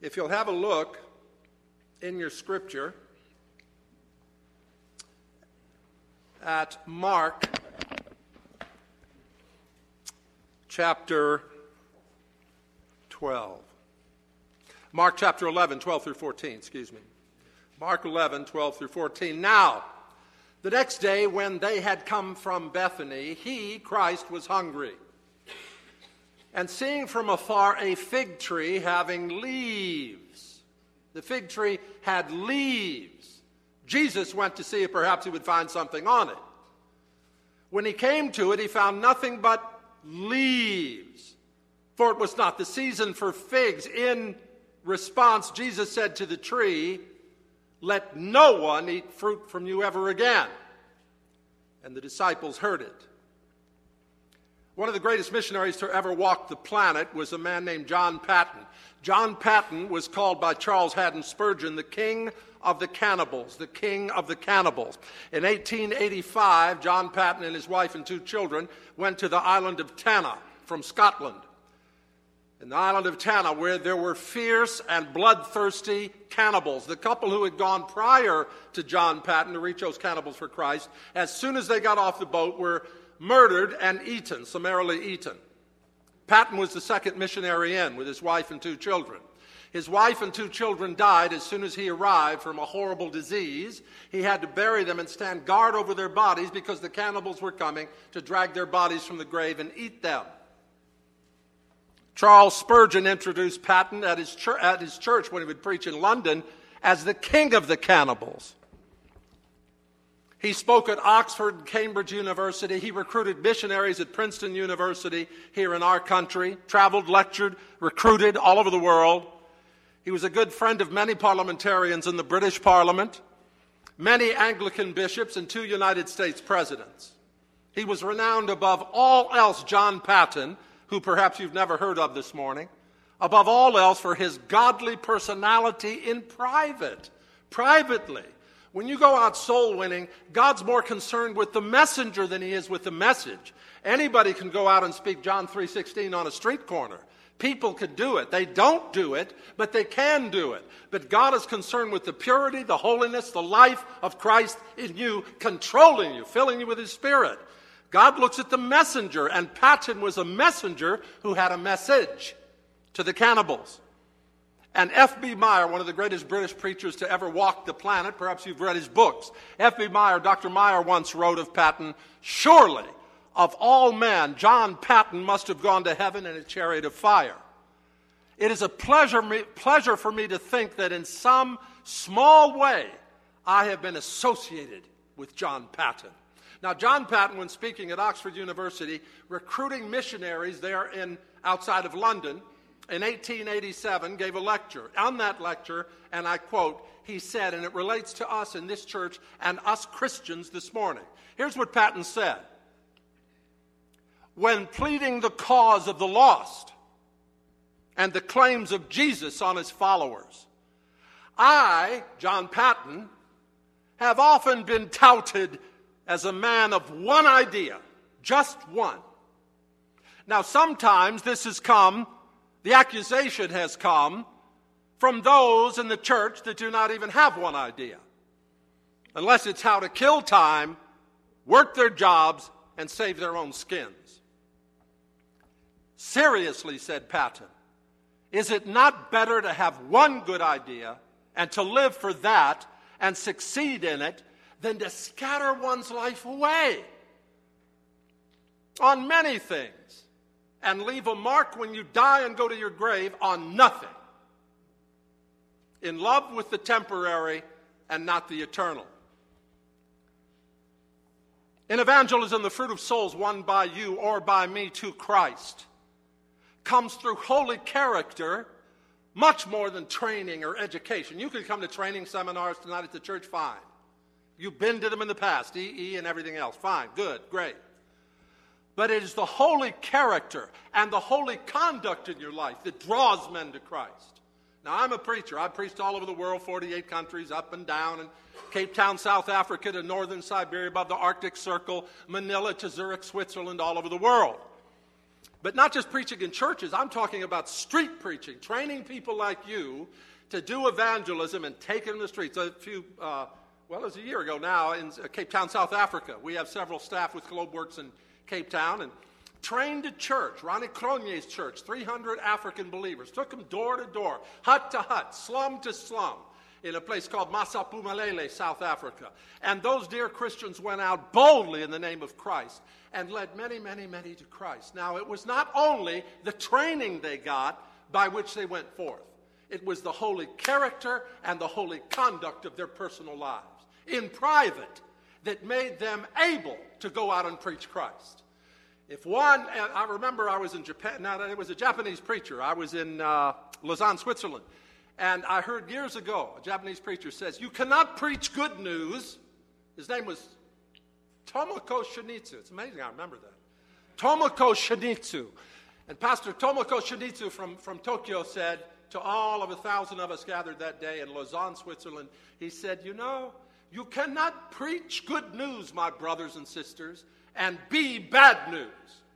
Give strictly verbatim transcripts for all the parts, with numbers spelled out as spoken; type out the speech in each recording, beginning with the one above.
If you'll have a look in your scripture at Mark chapter twelve. Mark chapter eleven, twelve through fourteen, excuse me. Mark eleven, twelve through fourteen. Now, the next day when they had come from Bethany, he, Christ, was hungry. And seeing from afar a fig tree having leaves. The fig tree had leaves. Jesus went to see if perhaps he would find something on it. When he came to it, he found nothing but leaves, for it was not the season for figs. In response, Jesus said to the tree, "Let no one eat fruit from you ever again." And the disciples heard it. One of the greatest missionaries to ever walk the planet was a man named John Paton. John Paton was called by Charles Haddon Spurgeon the king of the cannibals, the king of the cannibals. In eighteen eighty-five, John Paton and his wife and two children went to the island of Tanna from Scotland. In the island of Tanna, where there were fierce and bloodthirsty cannibals. The couple who had gone prior to John Paton to reach those cannibals for Christ, as soon as they got off the boat, were murdered and eaten, summarily eaten. Paton was the second missionary in with his wife and two children. His wife and two children died as soon as he arrived from a horrible disease. He had to bury them and stand guard over their bodies because the cannibals were coming to drag their bodies from the grave and eat them. Charles Spurgeon introduced Paton at his, chur- at his church when he would preach in London as the king of the cannibals. He spoke at Oxford and Cambridge University. He recruited missionaries at Princeton University here in our country, traveled, lectured, recruited all over the world. He was a good friend of many parliamentarians in the British Parliament, many Anglican bishops, and two United States presidents. He was renowned above all else, John Paton, who perhaps you've never heard of this morning, above all else for his godly personality in private, privately. When you go out soul winning, God's more concerned with the messenger than he is with the message. Anybody can go out and speak John three sixteen on a street corner. People could do it. They don't do it, but they can do it. But God is concerned with the purity, the holiness, the life of Christ in you, controlling you, filling you with his Spirit. God looks at the messenger, and Paton was a messenger who had a message to the cannibals. And F B Meyer, one of the greatest British preachers to ever walk the planet, perhaps you've read his books. F B Meyer, Doctor Meyer once wrote of Paton, "Surely, of all men, John Paton must have gone to heaven in a chariot of fire." It is a pleasure, me, pleasure for me to think that in some small way I have been associated with John Paton. Now, John Paton, when speaking at Oxford University, recruiting missionaries there in outside of London, in eighteen eighty-seven, gave a lecture. On that lecture, and I quote, he said, and it relates to us in this church and us Christians this morning. Here's what Paton said. When pleading the cause of the lost and the claims of Jesus on his followers, I, John Paton, have often been touted as a man of one idea, just one. Now, sometimes this has come The accusation has come from those in the church that do not even have one idea, unless it's how to kill time, work their jobs, and save their own skins. Seriously, said Paton, is it not better to have one good idea and to live for that and succeed in it than to scatter one's life away on many things and leave a mark when you die and go to your grave on nothing? In love with the temporary and not the eternal. In evangelism, the fruit of souls won by you or by me to Christ comes through holy character much more than training or education. You can come to training seminars tonight at the church, fine. You've been to them in the past, E E and everything else, fine, good, great. But it is the holy character and the holy conduct in your life that draws men to Christ. Now, I'm a preacher. I've preached all over the world, forty-eight countries, up and down, and Cape Town, South Africa, to northern Siberia, above the Arctic Circle, Manila to Zurich, Switzerland, all over the world. But not just preaching in churches. I'm talking about street preaching, training people like you to do evangelism and take it in the streets. A few, uh, well, it was a year ago now in Cape Town, South Africa. We have several staff with Globeworks in Cape Town, and trained a church, Ronnie Cronje's church, three hundred African believers. Took them door to door, hut to hut, slum to slum, in a place called Masapumalele, South Africa. And those dear Christians went out boldly in the name of Christ and led many, many, many to Christ. Now, it was not only the training they got by which they went forth. It was the holy character and the holy conduct of their personal lives in private that made them able to go out and preach Christ. If one, I remember I was in Japan, now it was a Japanese preacher. I was in uh, Lausanne, Switzerland. And I heard years ago, a Japanese preacher says, you cannot preach good news. His name was Tomoko Shinichi. It's amazing I remember that. Tomoko Shinichi. And Pastor Tomoko Shinichi from, from Tokyo said to all of a thousand of us gathered that day in Lausanne, Switzerland, he said, you know, you cannot preach good news, my brothers and sisters, and be bad news.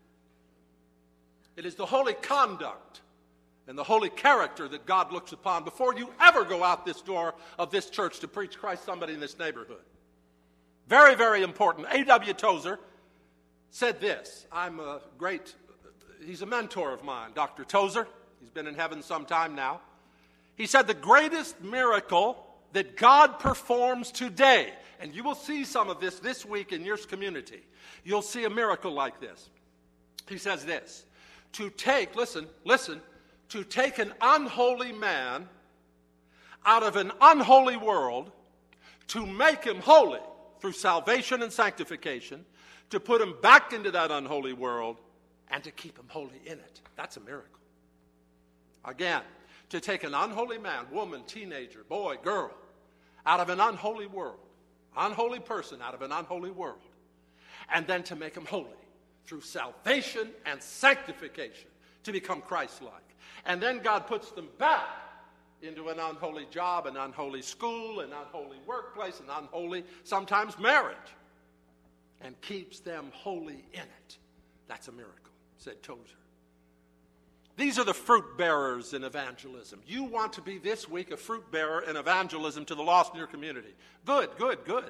It is the holy conduct and the holy character that God looks upon before you ever go out this door of this church to preach Christ to somebody in this neighborhood. Very, very important. A W Tozer said this. I'm a great, he's a mentor of mine, Doctor Tozer. He's been in heaven some time now. He said the greatest miracle that God performs today, and you will see some of this this week in your community. You'll see a miracle like this. He says this, to take, listen, listen, to take an unholy man out of an unholy world, to make him holy through salvation and sanctification, to put him back into that unholy world, and to keep him holy in it. That's a miracle. Again, to take an unholy man, woman, teenager, boy, girl, out of an unholy world, unholy person out of an unholy world, and then to make him holy through salvation and sanctification to become Christ-like. And then God puts them back into an unholy job, an unholy school, an unholy workplace, an unholy, sometimes marriage, and keeps them holy in it. That's a miracle, said Tozer. These are the fruit bearers in evangelism. You want to be this week a fruit bearer in evangelism to the lost in your community. Good, good, good.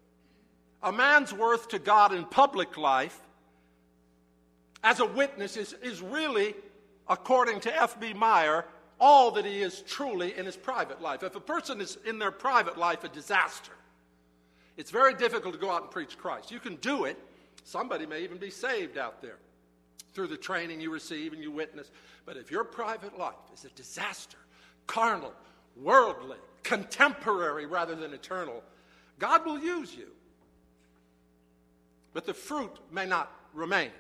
A man's worth to God in public life as a witness is, is really, according to F B Meyer, all that he is truly in his private life. If a person is in their private life a disaster, it's very difficult to go out and preach Christ. You can do it. Somebody may even be saved out there through the training you receive and you witness. But if your private life is a disaster, carnal, worldly, contemporary rather than eternal, God will use you. But the fruit may not remain.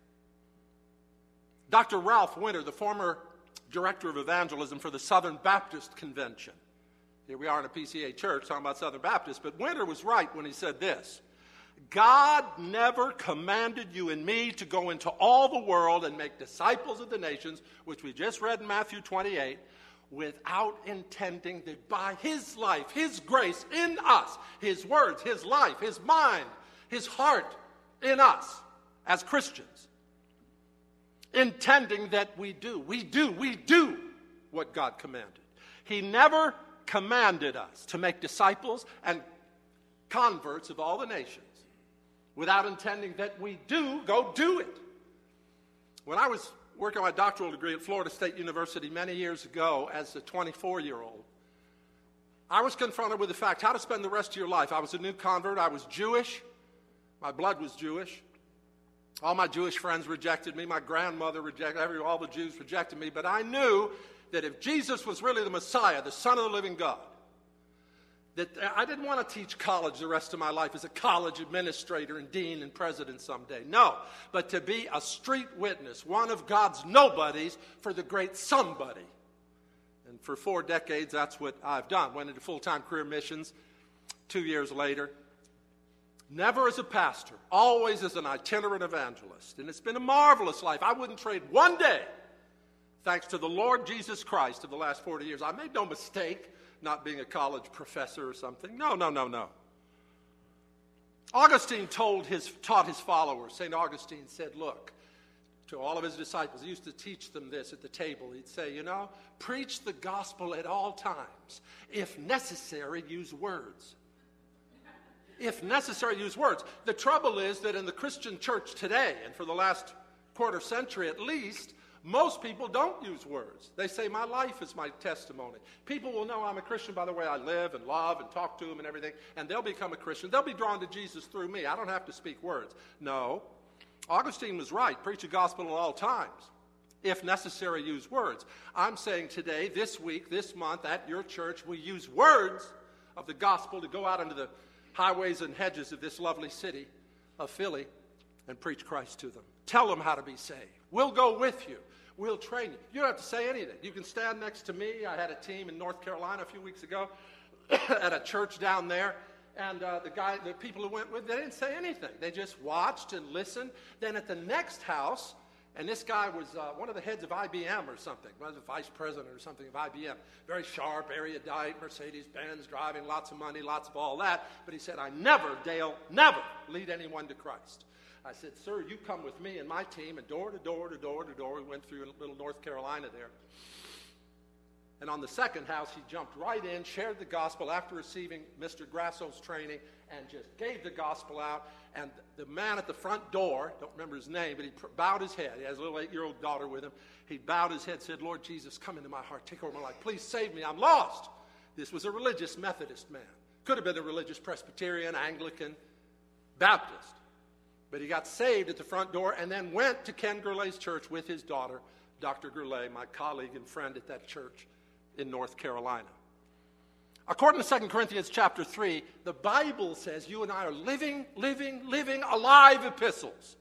Doctor Ralph Winter, the former director of evangelism for the Southern Baptist Convention. Here we are in a P C A church talking about Southern Baptists, but Winter was right when he said this. God never commanded you and me to go into all the world and make disciples of the nations, which we just read in Matthew twenty-eight, without intending that by his life, his grace in us, his words, his life, his mind, his heart in us as Christians, intending that we do, we do, we do what God commanded. He never commanded us to make disciples and converts of all the nations without intending that we do go do it. When I was working on my doctoral degree at Florida State University many years ago as a twenty-four-year-old, I was confronted with the fact how to spend the rest of your life. I was a new convert. I was Jewish. My blood was Jewish. All my Jewish friends rejected me. My grandmother rejected every all the Jews rejected me. But I knew that if Jesus was really the Messiah, the Son of the living God, that I didn't want to teach college the rest of my life as a college administrator and dean and president someday. No, but to be a street witness, one of God's nobodies for the great somebody. And for four decades, that's what I've done. Went into full-time career missions two years later. Never as a pastor, always as an itinerant evangelist. And it's been a marvelous life. I wouldn't trade one day, thanks to the Lord Jesus Christ of the last forty years. I made no mistake not being a college professor or something. No, no, no, no. Augustine told his, taught his followers, Saint Augustine said, look, to all of his disciples. He used to teach them this at the table. He'd say, you know, preach the gospel at all times. If necessary, use words. If necessary, use words. The trouble is that in the Christian church today, and for the last quarter century at least, most people don't use words. They say, my life is my testimony. People will know I'm a Christian by the way I live and love and talk to them and everything, and they'll become a Christian. They'll be drawn to Jesus through me. I don't have to speak words. No. Augustine was right. Preach the gospel at all times. If necessary, use words. I'm saying today, this week, this month, at your church, we use words of the gospel to go out into the highways and hedges of this lovely city of Philly and preach Christ to them. Tell them how to be saved. We'll go with you. We'll train you. You don't have to say anything. You can stand next to me. I had a team in North Carolina a few weeks ago at a church down there. And uh, the guy, the people who went with, they didn't say anything. They just watched and listened. Then at the next house, and this guy was uh, one of the heads of I B M or something, was the vice president or something of I B M. Very sharp, erudite, Mercedes-Benz, driving, lots of money, lots of all that. But he said, I never, Dale, never lead anyone to Christ. I said, sir, you come with me and my team, and door to door to door to door, we went through little North Carolina there. And on the second house, he jumped right in, shared the gospel after receiving Mister Grasso's training, and just gave the gospel out. And the man at the front door, don't remember his name, but he bowed his head. He has a little eight-year-old daughter with him. He bowed his head, said, Lord Jesus, come into my heart, take over my life. Please save me, I'm lost. This was a religious Methodist man. Could have been a religious Presbyterian, Anglican, Baptist. But he got saved at the front door and then went to Ken Gurley's church with his daughter, Doctor Gurley, my colleague and friend at that church in North Carolina. According to Second Corinthians chapter three, the Bible says you and I are living, living, living, alive epistles.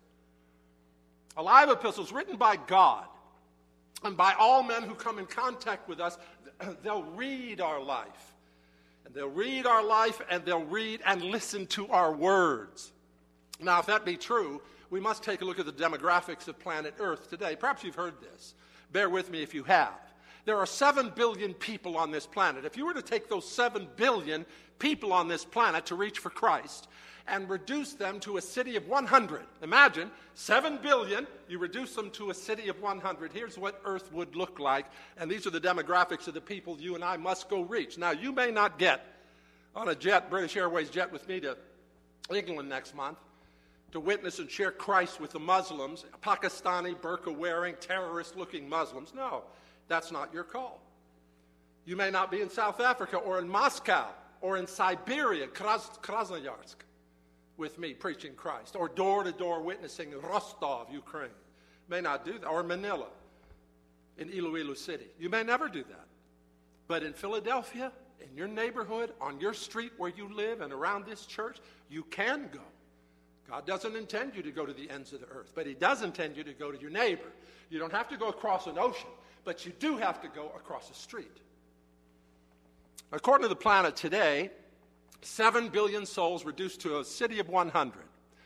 Alive epistles written by God and by all men who come in contact with us. They'll read our life. And they'll read our life and they'll read and listen to our words. Now, if that be true, we must take a look at the demographics of planet Earth today. Perhaps you've heard this. Bear with me if you have. There are seven billion people on this planet. If you were to take those seven billion people on this planet to reach for Christ and reduce them to a city of one hundred, imagine seven billion, you reduce them to a city of one hundred. Here's what Earth would look like, and these are the demographics of the people you and I must go reach. Now, you may not get on a jet, British Airways jet with me to England next month, to witness and share Christ with the Muslims, Pakistani, burqa-wearing, terrorist-looking Muslims. No, that's not your call. You may not be in South Africa or in Moscow or in Siberia, Kras- Krasnoyarsk, with me preaching Christ, or door-to-door witnessing in Rostov, Ukraine. May not do that, or Manila, in Iloilo City. You may never do that. But in Philadelphia, in your neighborhood, on your street where you live, and around this church, you can go. God doesn't intend you to go to the ends of the earth, but he does intend you to go to your neighbor. You don't have to go across an ocean, but you do have to go across a street. According to the planet today, seven billion souls reduced to a city of one hundred.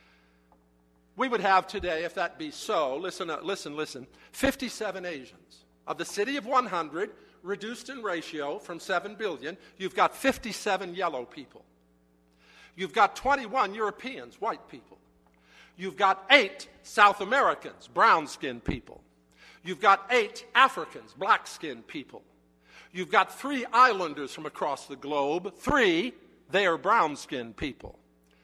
We would have today, if that be so, listen, listen, listen, fifty-seven Asians. Of the city of one hundred, reduced in ratio from seven billion, you've got fifty-seven yellow people. You've got twenty-one Europeans, white people. You've got eight South Americans, brown-skinned people. You've got eight Africans, black-skinned people. You've got three islanders from across the globe. Three, they are brown-skinned people.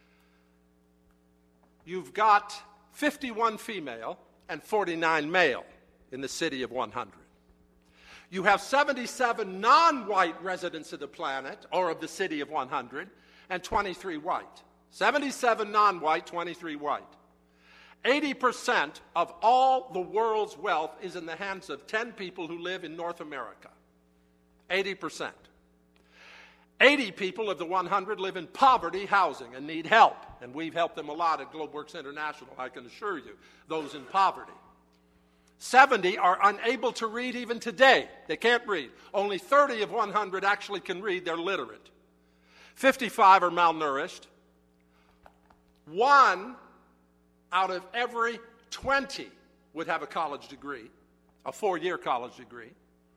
You've got fifty-one female and forty-nine male in the city of one hundred. You have seventy-seven non-white residents of the planet, or of the city of one hundred, and twenty-three white. seventy-seven non-white, twenty-three white. eighty percent of all the world's wealth is in the hands of ten people who live in North America. eighty percent. eighty people of the one hundred live in poverty housing and need help. And we've helped them a lot at GlobeWorks International, I can assure you, those in poverty. seventy are unable to read even today. They can't read. Only thirty of one hundred actually can read. They're literate. fifty-five are malnourished. One out of every twenty would have a college degree, a four-year college degree.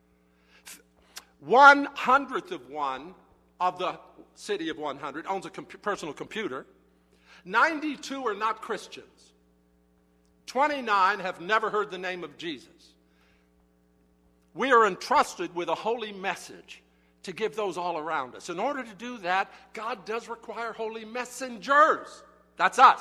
One hundredth of one of the city of one hundred owns a comp- personal computer. ninety-two are not Christians. twenty-nine have never heard the name of Jesus. We are entrusted with a holy message to give those all around us. In order to do that, God does require holy messengers. That's us.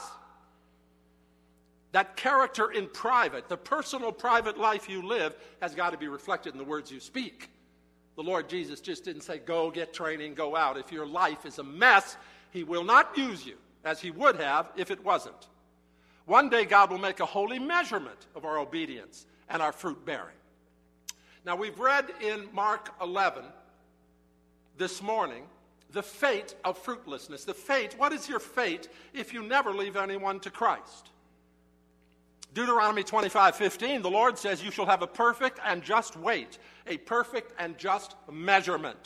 That character in private, the personal private life you live, has got to be reflected in the words you speak. The Lord Jesus just didn't say, go get training, go out. If your life is a mess, he will not use you as he would have if it wasn't. One day God will make a holy measurement of our obedience and our fruit bearing. Now we've read in Mark eleven this morning the fate of fruitlessness. The fate, what is your fate if you never lead anyone to Christ? Deuteronomy twenty-five fifteen, the Lord says, you shall have a perfect and just weight, a perfect and just measurement.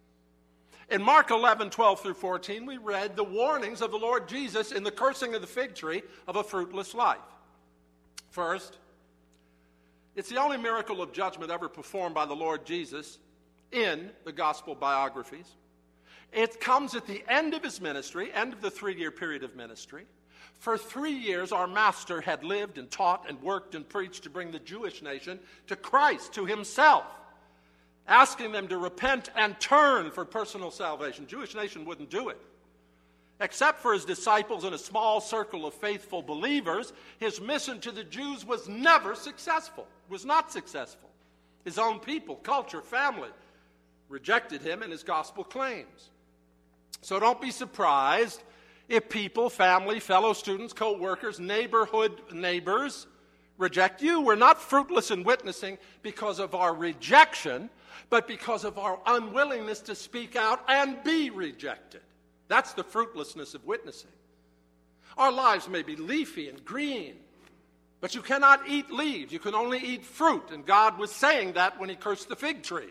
In Mark eleven, twelve through fourteen, we read the warnings of the Lord Jesus in the cursing of the fig tree of a fruitless life. First, it's the only miracle of judgment ever performed by the Lord Jesus in the gospel biographies. It comes at the end of his ministry, end of the three-year period of ministry. For three years, our master had lived and taught and worked and preached to bring the Jewish nation to Christ, to himself, asking them to repent and turn for personal salvation. Jewish nation wouldn't do it. Except for his disciples and a small circle of faithful believers, his mission to the Jews was never successful, was not successful. His own people, culture, family rejected him and his gospel claims. So don't be surprised if people, family, fellow students, co-workers, neighborhood neighbors reject you. We're not fruitless in witnessing because of our rejection, but because of our unwillingness to speak out and be rejected. That's the fruitlessness of witnessing. Our lives may be leafy and green, but you cannot eat leaves. You can only eat fruit, and God was saying that when he cursed the fig tree.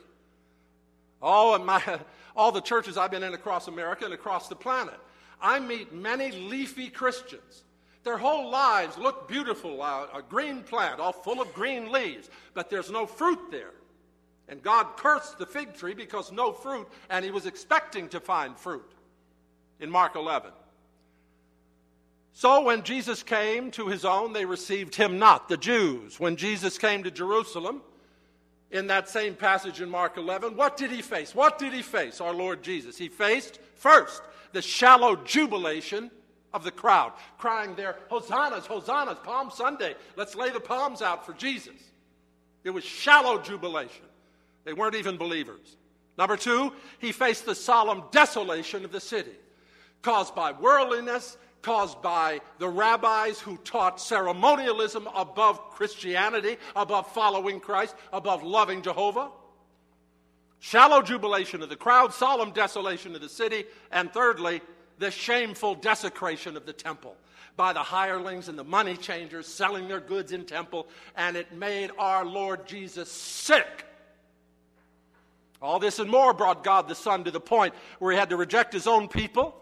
Oh, and my, all the churches I've been in across America and across the planet, I meet many leafy Christians. Their whole lives look beautiful, uh, a green plant, all full of green leaves, but there's no fruit there. And God cursed the fig tree because no fruit, and he was expecting to find fruit in Mark eleven. So when Jesus came to his own, they received him not, the Jews. When Jesus came to Jerusalem, in that same passage in Mark eleven, what did he face? What did he face, our Lord Jesus? He faced, first, the shallow jubilation of the crowd, crying there, Hosannas, Hosannas, Palm Sunday. Let's lay the palms out for Jesus. It was shallow jubilation. They weren't even believers. Number two, he faced the solemn desolation of the city, caused by worldliness, caused by the rabbis who taught ceremonialism above Christianity, above following Christ, above loving Jehovah. Shallow jubilation of the crowd, solemn desolation of the city, and thirdly, the shameful desecration of the temple by the hirelings and the money changers selling their goods in temple, and it made our Lord Jesus sick. All this and more brought God the Son to the point where he had to reject his own people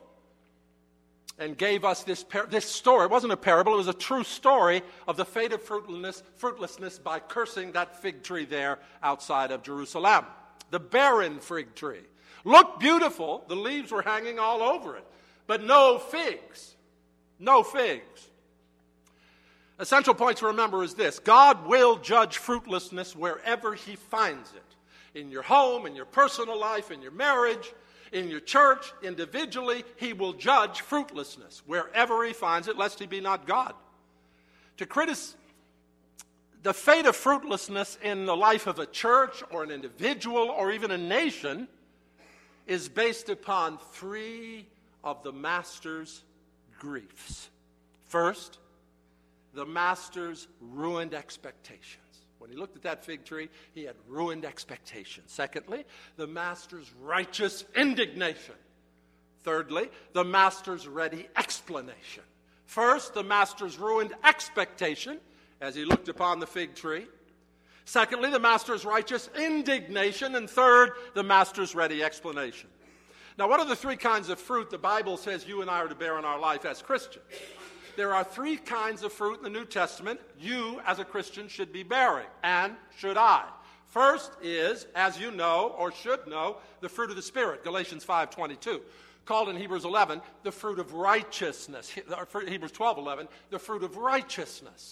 and gave us this, par- this story. It wasn't a parable, it was a true story of the fate of fruitlessness, fruitlessness by cursing that fig tree there outside of Jerusalem. The barren fig tree. Looked beautiful, the leaves were hanging all over it, but no figs. No figs. Essential point to remember is this: God will judge fruitlessness wherever he finds it. In your home, in your personal life, in your marriage, in your church, individually, he will judge fruitlessness wherever he finds it, lest he be not God. To criticize the fate of fruitlessness in the life of a church or an individual or even a nation is based upon three of the master's griefs. First, the master's ruined expectations. When he looked at that fig tree, he had ruined expectations. Secondly, the master's righteous indignation. Thirdly, the master's ready explanation. First, the master's ruined expectation as he looked upon the fig tree. Secondly, the master's righteous indignation. And third, the master's ready explanation. Now, what are the three kinds of fruit the Bible says you and I are to bear in our life as Christians? There are three kinds of fruit in the New Testament you as a Christian should be bearing, and should I. First is, as you know or should know, the fruit of the Spirit, Galatians five twenty-two. Called in Hebrews eleven, the fruit of righteousness. Hebrews twelve eleven, the fruit of righteousness.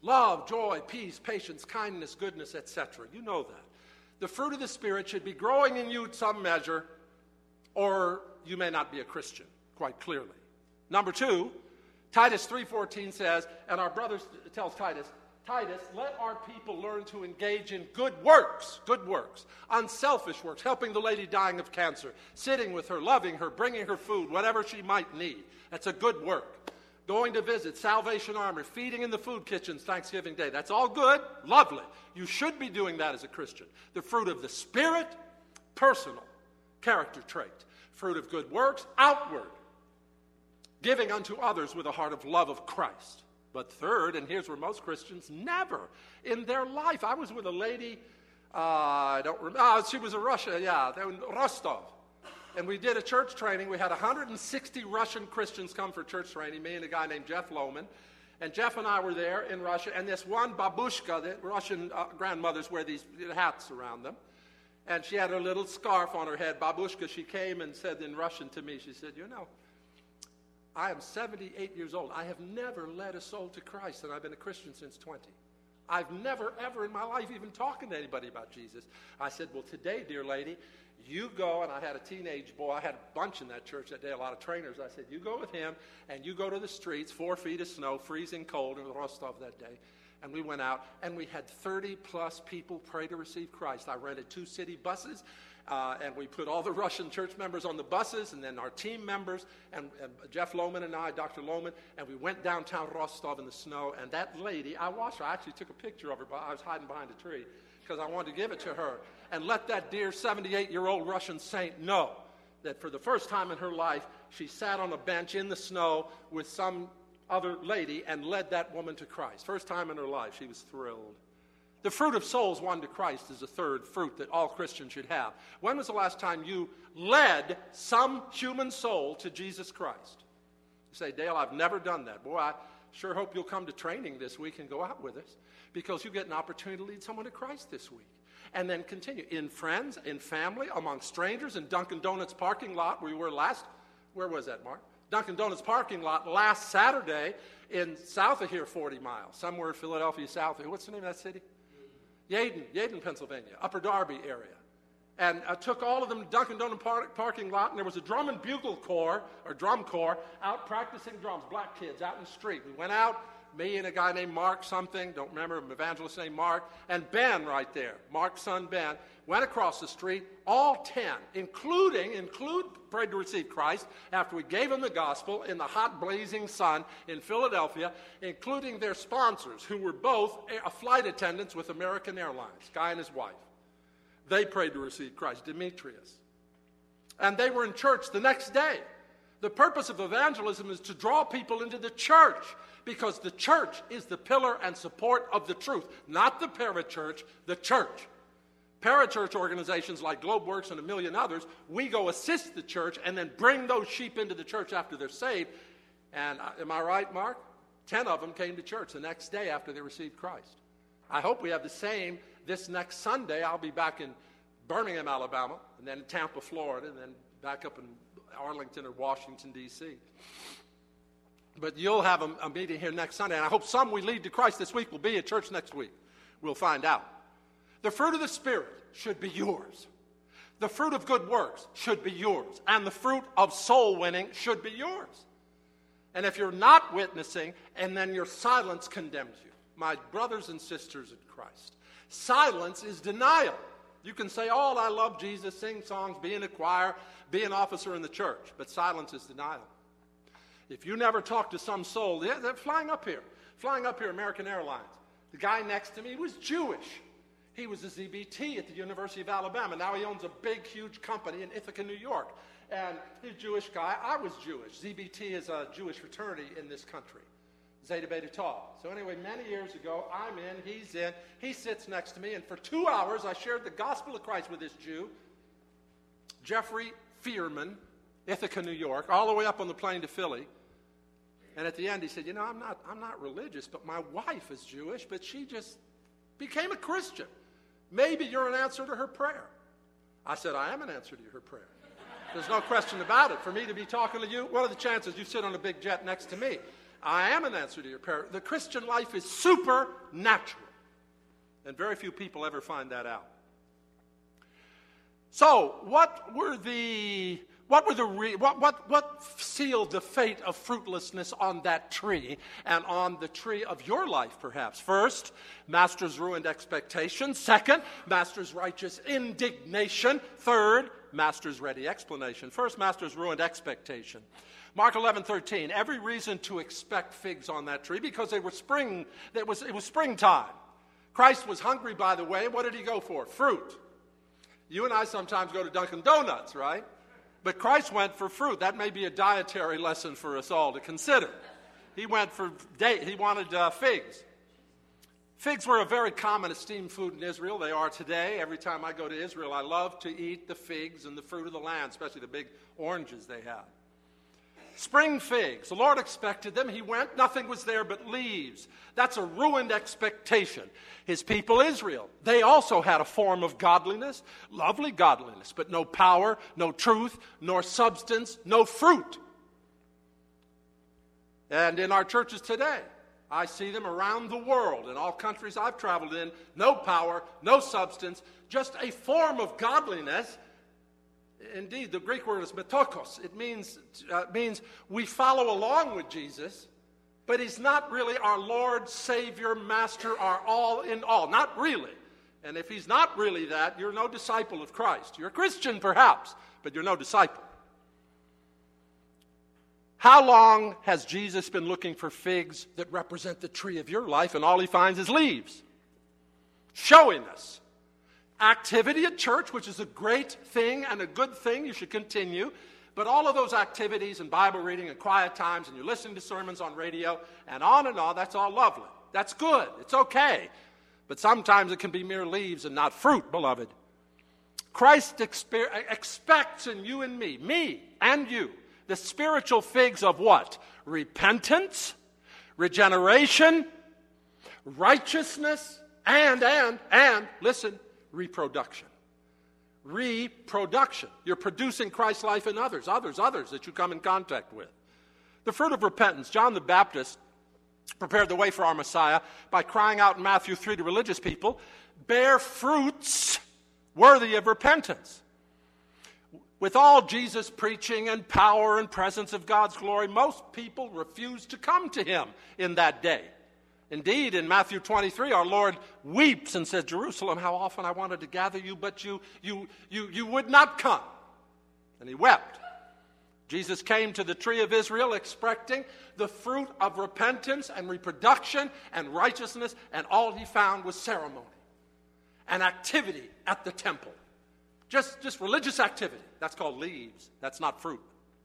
Love, joy, peace, patience, kindness, goodness, et cetera. You know that. The fruit of the Spirit should be growing in you in some measure, or you may not be a Christian, quite clearly. Number two, Titus three fourteen says, and our brother tells Titus, Titus, let our people learn to engage in good works, good works, unselfish works, helping the lady dying of cancer, sitting with her, loving her, bringing her food, whatever she might need. That's a good work. Going to visit Salvation Army, feeding in the food kitchens Thanksgiving Day. That's all good, lovely. You should be doing that as a Christian. The fruit of the Spirit, personal character trait. Fruit of good works, outward. Giving unto others with a heart of love of Christ. But third, and here's where most Christians never in their life. I was with a lady, uh, I don't remember, oh, she was a Russia, yeah, in Rostov. And we did a church training. We had one hundred sixty Russian Christians come for church training, me and a guy named Jeff Lohman. And Jeff and I were there in Russia, and this one babushka, the Russian uh, grandmothers wear these hats around them. And she had her little scarf on her head. Babushka, she came and said in Russian to me, she said, you know, I am seventy-eight years old. I have never led a soul to Christ, and I've been a Christian since twenty. I've never, ever in my life even talking to anybody about Jesus. I said, well, today, dear lady, you go, and I had a teenage boy. I had a bunch in that church that day, a lot of trainers. I said, you go with him, and you go to the streets, four feet of snow, freezing cold in Rostov that day. And we went out, and we had thirty-plus people pray to receive Christ. I rented two city buses. Uh, and we put all the Russian church members on the buses, and then our team members, and, and Jeff Lohman and I, Doctor Lohman, and we went downtown Rostov in the snow, and that lady, I watched her, I actually took a picture of her, but I was hiding behind a tree, because I wanted to give it to her, and let that dear seventy-eight-year-old Russian saint know that for the first time in her life, she sat on a bench in the snow with some other lady and led that woman to Christ. First time in her life, she was thrilled. The fruit of souls won to Christ is the third fruit that all Christians should have. When was the last time you led some human soul to Jesus Christ? You say, Dale, I've never done that. Boy, I sure hope you'll come to training this week and go out with us, because you get an opportunity to lead someone to Christ this week. And then continue in friends, in family, among strangers, in Dunkin' Donuts parking lot where we were last. Where was that, Mark? Dunkin' Donuts parking lot last Saturday in south of here, forty miles, somewhere in Philadelphia, south of here. What's the name of that city? Yaden, Yaden, Pennsylvania, Upper Darby area. And I took all of them to Dunkin' Donuts par- parking lot, and there was a drum and bugle corps, or drum corps, out practicing drums, black kids out in the street. We went out, me and a guy named Mark something, don't remember, an evangelist named Mark, and Ben right there, Mark's son Ben, went across the street, all ten, including, include prayed to receive Christ after we gave them the gospel in the hot blazing sun in Philadelphia, including their sponsors, who were both a flight attendants with American Airlines, guy and his wife. They prayed to receive Christ, Demetrius. And they were in church the next day. The purpose of evangelism is to draw people into the church, because the church is the pillar and support of the truth, not the parachurch, the church. Parachurch organizations like GlobeWorks and a million others, we go assist the church and then bring those sheep into the church after they're saved. And uh, am I right, Mark? Ten of them came to church the next day after they received Christ. I hope we have the same this next Sunday. I'll be back in Birmingham, Alabama, and then in Tampa, Florida, and then back up in Arlington or Washington, D C But you'll have a, a meeting here next Sunday, and I hope some we lead to Christ this week will be at church next week. We'll find out. The fruit of the Spirit should be yours. The fruit of good works should be yours. And the fruit of soul winning should be yours. And if you're not witnessing, and then your silence condemns you, my brothers and sisters in Christ, silence is denial. You can say, oh, I love Jesus, sing songs, be in a choir, be an officer in the church, but silence is denial. If you never talk to some soul, they're, they're flying up here, flying up here, American Airlines. The guy next to me was Jewish. He was a Z B T at the University of Alabama. Now he owns a big, huge company in Ithaca, New York. And he's a Jewish guy. I was Jewish. Z B T is a Jewish fraternity in this country, Zeta Beta Tau. So anyway, many years ago, I'm in, he's in. He sits next to me, and for two hours, I shared the gospel of Christ with this Jew, Jeffrey Fearman, Ithaca, New York, all the way up on the plane to Philly. And at the end, he said, you know, I'm not, I'm not religious, but my wife is Jewish, but she just became a Christian. Maybe you're an answer to her prayer. I said, I am an answer to her prayer. There's no question about it. For me to be talking to you, what are the chances you sit on a big jet next to me? I am an answer to your prayer. The Christian life is supernatural. And very few people ever find that out. So, what were the what were the re, what what what sealed the fate of fruitlessness on that tree and on the tree of your life, perhaps? First, Master's ruined expectation. Second, Master's righteous indignation. Third, Master's ready explanation. First, Master's ruined expectation. Mark eleven thirteen. Every reason to expect figs on that tree because they were spring. It was it was springtime. Christ was hungry, by the way. What did he go for? Fruit. You and I sometimes go to Dunkin' Donuts, right? But Christ went for fruit. That may be a dietary lesson for us all to consider. He went for date. He wanted uh, figs. Figs were a very common esteemed food in Israel. They are today. Every time I go to Israel, I love to eat the figs and the fruit of the land, especially the big oranges they have. Spring figs. The Lord expected them. He went. Nothing was there but leaves. That's a ruined expectation. His people, Israel, they also had a form of godliness, lovely godliness, but no power, no truth, nor substance, no fruit. And in our churches today, I see them around the world, in all countries I've traveled in, no power, no substance, just a form of godliness. Indeed, the Greek word is metokos. It means, uh, means we follow along with Jesus, but he's not really our Lord, Savior, Master, our all in all. Not really. And if he's not really that, you're no disciple of Christ. You're a Christian, perhaps, but you're no disciple. How long has Jesus been looking for figs that represent the tree of your life, and all he finds is leaves? Showing us. Activity at church, which is a great thing and a good thing, you should continue. But all of those activities and Bible reading and quiet times and you're listening to sermons on radio and on and on, that's all lovely. That's good. It's okay. But sometimes it can be mere leaves and not fruit, beloved. Christ exper- expects in you and me, me and you, the spiritual figs of what? Repentance, regeneration, righteousness, and, and, and, listen, reproduction. Reproduction. You're producing Christ's life in others, others, others that you come in contact with. The fruit of repentance. John the Baptist prepared the way for our Messiah by crying out in Matthew three to religious people, bear fruits worthy of repentance. With all Jesus' preaching and power and presence of God's glory, most people refused to come to him in that day. Indeed, in Matthew twenty-three, our Lord weeps and says, Jerusalem, how often I wanted to gather you, but you, you, you, you would not come. And he wept. Jesus came to the tree of Israel expecting the fruit of repentance and reproduction and righteousness, and all he found was ceremony and activity at the temple. Just, just religious activity. That's called leaves. That's not fruit.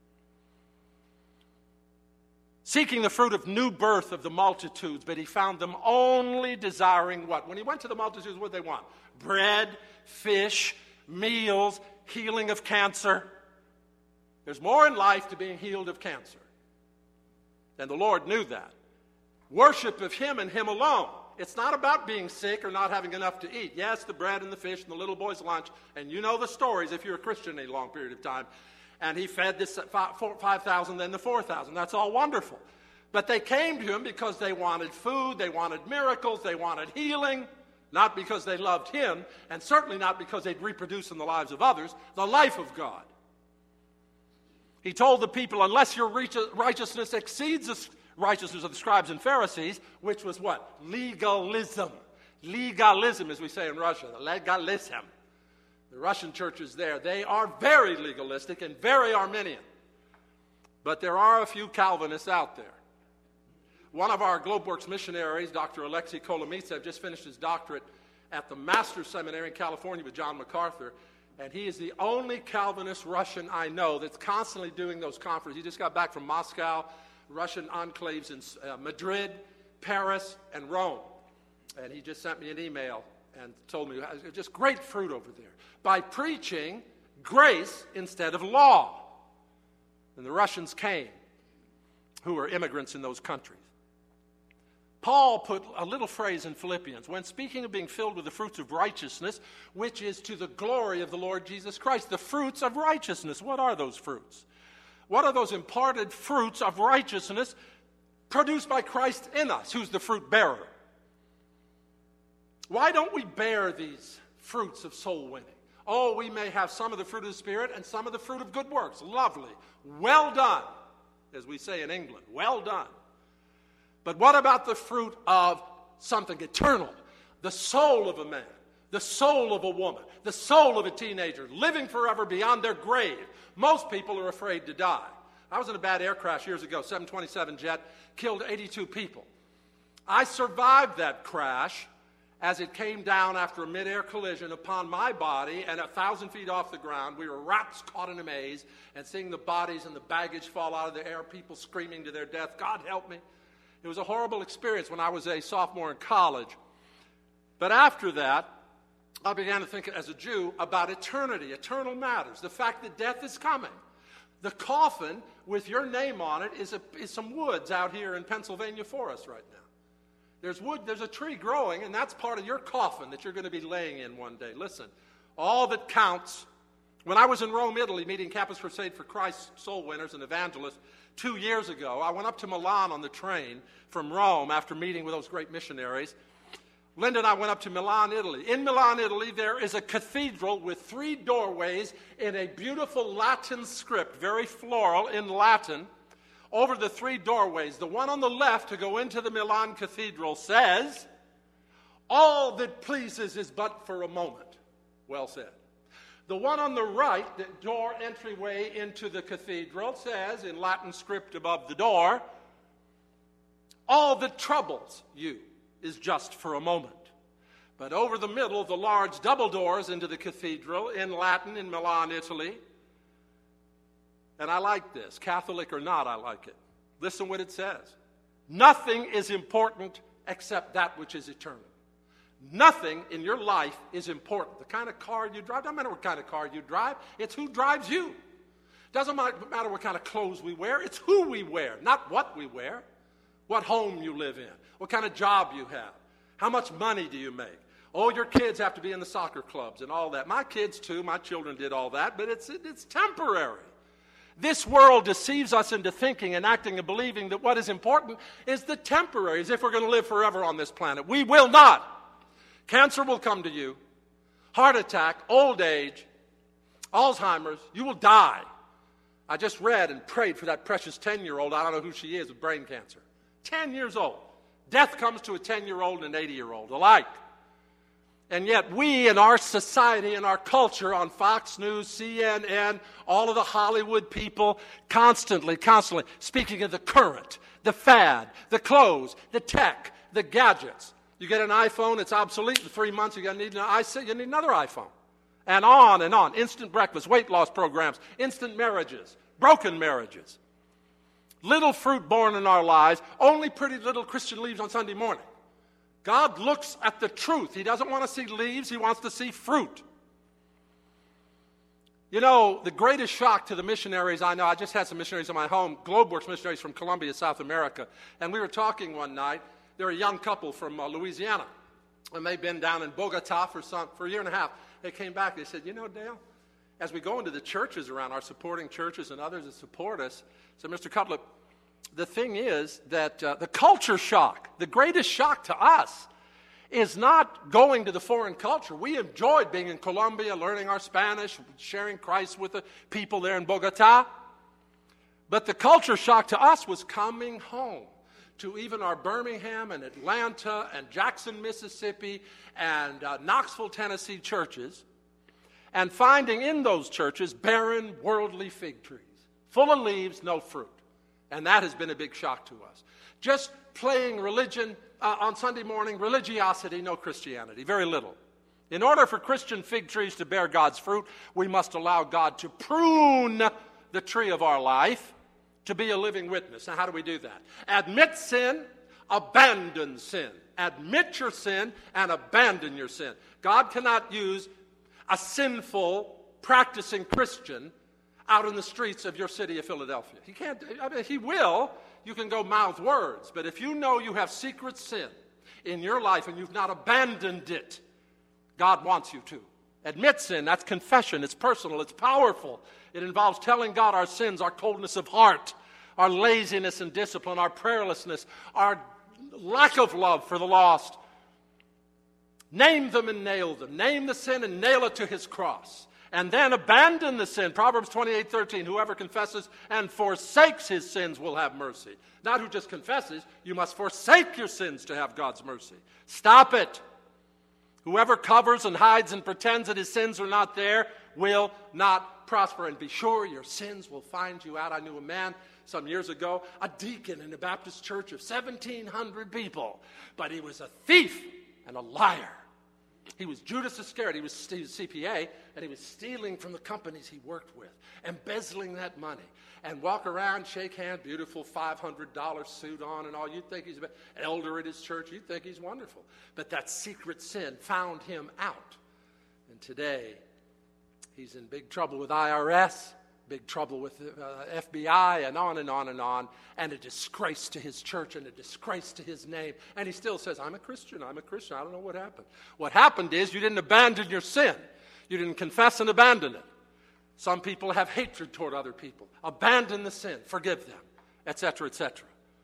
Seeking the fruit of new birth of the multitudes, but he found them only desiring what? When he went to the multitudes, what did they want? Bread, fish, meals, healing of cancer. There's more in life to being healed of cancer. And the Lord knew that. Worship of him and him alone. It's not about being sick or not having enough to eat. Yes, the bread and the fish and the little boy's lunch, and you know the stories if you're a Christian in a long period of time. And he fed this five thousand, then the four thousand. That's all wonderful. But they came to him because they wanted food, they wanted miracles, they wanted healing, not because they loved him, and certainly not because they'd reproduce in the lives of others the life of God. He told the people, unless your righteousness exceeds the righteousness of the scribes and Pharisees, which was what? Legalism. Legalism, as we say in Russia, legalism. The Russian churches there, they are very legalistic and very Arminian. But there are a few Calvinists out there. One of our GlobeWorks missionaries, Doctor Alexei Kolomitsev, just finished his doctorate at the Master's Seminary in California with John MacArthur, and he is the only Calvinist Russian I know that's constantly doing those conferences. He just got back from Moscow, Russian enclaves in uh, Madrid, Paris, and Rome. And he just sent me an email and told me just great fruit over there by preaching grace instead of law. And the Russians came, who were immigrants in those countries. Paul put a little phrase in Philippians when speaking of being filled with the fruits of righteousness, which is to the glory of the Lord Jesus Christ. The fruits of righteousness. What are those fruits? What are those imparted fruits of righteousness produced by Christ in us, who's the fruit bearer. Why don't we bear these fruits of soul winning? Oh, we may have some of the fruit of the Spirit and some of the fruit of good works. Lovely. Well done, as we say in England. Well done. But what about the fruit of something eternal? The soul of a man, the soul of a woman, the soul of a teenager, living forever beyond their grave. Most people are afraid to die. I was in a bad air crash years ago, seven twenty-seven jet, killed eighty-two people. I survived that crash as it came down after a mid-air collision upon my body, and a thousand feet off the ground, we were rats caught in a maze, and seeing the bodies and the baggage fall out of the air, people screaming to their death, God help me. It was a horrible experience when I was a sophomore in college. But after that, I began to think as a Jew about eternity, eternal matters, the fact that death is coming. The coffin with your name on it is, a, is some woods out here in Pennsylvania for us right now. There's wood, there's a tree growing, and that's part of your coffin that you're going to be laying in one day. Listen, all that counts. When I was in Rome, Italy, meeting Campus Crusade for Christ soul winners and evangelists two years ago, I went up to Milan on the train from Rome after meeting with those great missionaries. Linda and I went up to Milan, Italy. In Milan, Italy, there is a cathedral with three doorways in a beautiful Latin script, very floral in Latin. Over the three doorways, the one on the left to go into the Milan Cathedral says, all that pleases is but for a moment. Well said. The one on the right, the door entryway into the cathedral, says in Latin script above the door, all that troubles you is just for a moment. But over the middle, the large double doors into the cathedral in Latin in Milan, Italy. And I like this. Catholic or not, I like it. Listen what it says. Nothing is important except that which is eternal. Nothing in your life is important. The kind of car you drive, doesn't matter what kind of car you drive, it's who drives you. Doesn't matter what kind of clothes we wear, it's who we wear, not what we wear. What home you live in, what kind of job you have, how much money do you make. Oh, your kids have to be in the soccer clubs and all that. My kids too, my children did all that, but it's, it's temporary. This world deceives us into thinking and acting and believing that what is important is the temporary, as if we're going to live forever on this planet. We will not. Cancer will come to you, heart attack, old age, Alzheimer's, you will die. I just read and prayed for that precious ten-year-old, I don't know who she is, with brain cancer. ten years old. Death comes to a ten-year-old and an eighty-year-old alike. And yet we in our society, in our culture, on Fox News, C N N, all of the Hollywood people, constantly, constantly speaking of the current, the fad, the clothes, the tech, the gadgets. You get an iPhone, it's obsolete in three months, you're going to need an, you need another iPhone. And on and on. Instant breakfast, weight loss programs, instant marriages, broken marriages. Little fruit born in our lives, only pretty little Christian leaves on Sunday morning. God looks at the truth. He doesn't want to see leaves, he wants to see fruit. You know, the greatest shock to the missionaries I know, I just had some missionaries in my home, Globeworks missionaries from Colombia, South America, and we were talking one night. They're a young couple from uh, Louisiana, and they've been down in Bogota for, some, for a year and a half. They came back, they said, you know, Dale, as we go into the churches around, our supporting churches and others that support us, so Mister Cutlip, the thing is that uh, the culture shock, the greatest shock to us, is not going to the foreign culture. We enjoyed being in Colombia, learning our Spanish, sharing Christ with the people there in Bogota. But the culture shock to us was coming home to even our Birmingham and Atlanta and Jackson, Mississippi, and uh, Knoxville, Tennessee churches, and finding in those churches barren, worldly fig trees, full of leaves, no fruit. And that has been a big shock to us. Just playing religion uh, on Sunday morning, religiosity, no Christianity, very little. In order for Christian fig trees to bear God's fruit, we must allow God to prune the tree of our life to be a living witness. Now, how do we do that? Admit sin, abandon sin. Admit your sin and abandon your sin. God cannot use a sinful, practicing Christian out in the streets of your city of Philadelphia. He can't, I mean, he will. You can go mouth words. But if you know you have secret sin in your life and you've not abandoned it, God wants you to. Admit sin, that's confession. It's personal. It's powerful. It involves telling God our sins, our coldness of heart, our laziness and discipline, our prayerlessness, our lack of love for the lost. Name them and nail them. Name the sin and nail it to his cross. And then abandon the sin. Proverbs twenty-eight thirteen, whoever confesses and forsakes his sins will have mercy. Not who just confesses. You must forsake your sins to have God's mercy. Stop it. Whoever covers and hides and pretends that his sins are not there will not prosper. And be sure your sins will find you out. I knew a man some years ago, a deacon in a Baptist church of seventeen hundred people. But he was a thief and a liar. He was Judas Iscariot. He was, he was C P A, and he was stealing from the companies he worked with, embezzling that money, and walk around, shake hands, beautiful five hundred dollars suit on and all. You'd think he's an elder at his church. You'd think he's wonderful. But that secret sin found him out. And today, he's in big trouble with I R S, big trouble with uh, F B I, and on and on and on, and a disgrace to his church and a disgrace to his name. And he still says, I'm a Christian, I'm a Christian. I don't know what happened. What happened is you didn't abandon your sin. You didn't confess and abandon it. Some people have hatred toward other people. Abandon the sin, forgive them, et cetera, et cetera.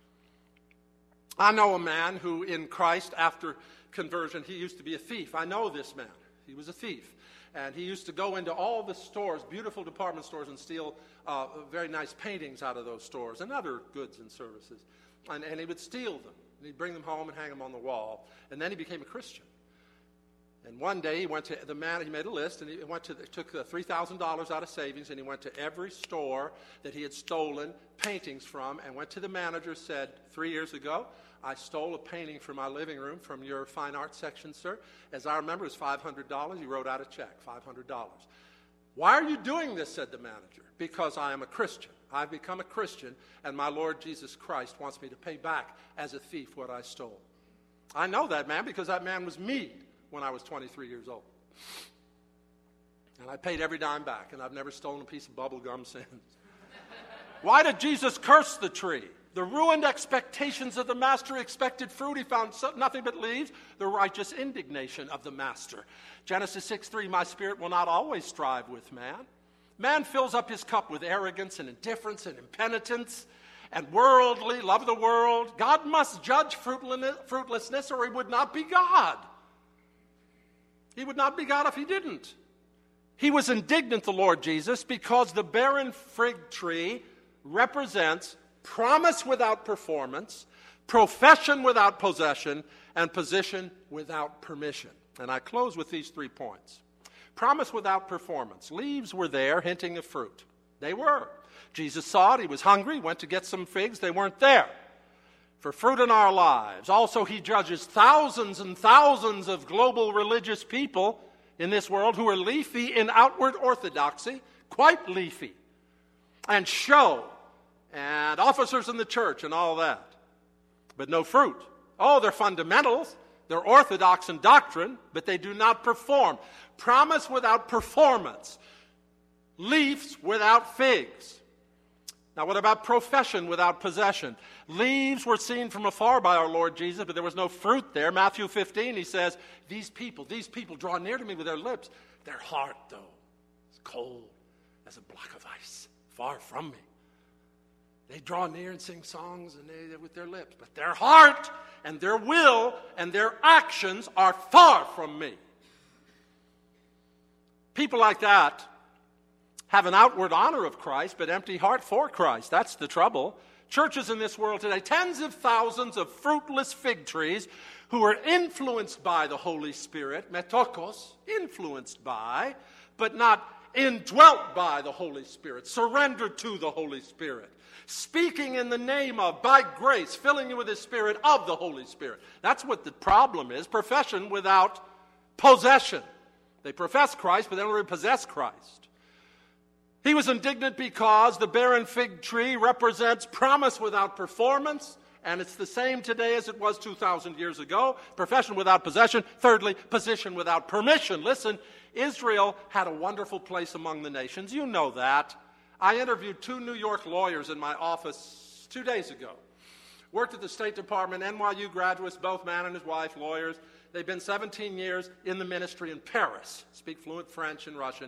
I know a man who in Christ, after conversion, he used to be a thief. I know this man. He was a thief. And he used to go into all the stores, beautiful department stores, and steal uh, very nice paintings out of those stores and other goods and services. And, and he would steal them. And he'd bring them home and hang them on the wall. And then he became a Christian. And one day he went to the man, he made a list, and he went to the, took three thousand dollars out of savings, and he went to every store that he had stolen paintings from, and went to the manager, said, three years ago, I stole a painting from my living room from your fine arts section, sir. As I remember, it was five hundred dollars. He wrote out a check, five hundred dollars. Why are you doing this, said the manager. Because I am a Christian. I've become a Christian, and my Lord Jesus Christ wants me to pay back as a thief what I stole. I know that man because that man was me when I was twenty-three years old. And I paid every dime back, and I've never stolen a piece of bubble gum since. Why did Jesus curse the tree? The ruined expectations of the master expected fruit. He found nothing but leaves. The righteous indignation of the master. Genesis six three, my spirit will not always strive with man. Man fills up his cup with arrogance and indifference and impenitence and worldly, love of the world. God must judge fruitlessness or he would not be God. He would not be God if he didn't. He was indignant, the Lord Jesus, because the barren fig tree represents promise without performance, profession without possession, and position without permission. And I close with these three points. Promise without performance. Leaves were there, hinting of fruit. They were. Jesus saw it. He was hungry, went to get some figs. They weren't there. For fruit in our lives. Also, he judges thousands and thousands of global religious people in this world who are leafy in outward orthodoxy, quite leafy, and show, and officers in the church and all that, but no fruit. Oh, they're fundamentals. They're orthodox in doctrine, but they do not perform. Promise without performance. Leaves without figs. Now, what about profession without possession? Leaves were seen from afar by our Lord Jesus, but there was no fruit there. Matthew fifteen, he says, these people, these people draw near to me with their lips. Their heart, though, is cold as a block of ice, far from me. They draw near and sing songs and they, with their lips, but their heart and their will and their actions are far from me. People like that have an outward honor of Christ, but empty heart for Christ. That's the trouble. Churches in this world today, tens of thousands of fruitless fig trees who are influenced by the Holy Spirit, metokos, influenced by, but not indwelt by the Holy Spirit, surrendered to the Holy Spirit, speaking in the name of, by grace, filling you with the Spirit of the Holy Spirit. That's what the problem is, profession without possession. They profess Christ, but they don't really possess Christ. He was indignant because the barren fig tree represents promise without performance, and it's the same today as it was two thousand years ago. Profession without possession. Thirdly, position without permission. Listen, Israel had a wonderful place among the nations. You know that. I interviewed two New York lawyers in my office two days ago. Worked at the State Department, N Y U graduates, both man and his wife, lawyers. They've been seventeen years in the ministry in Paris, speak fluent French and Russian.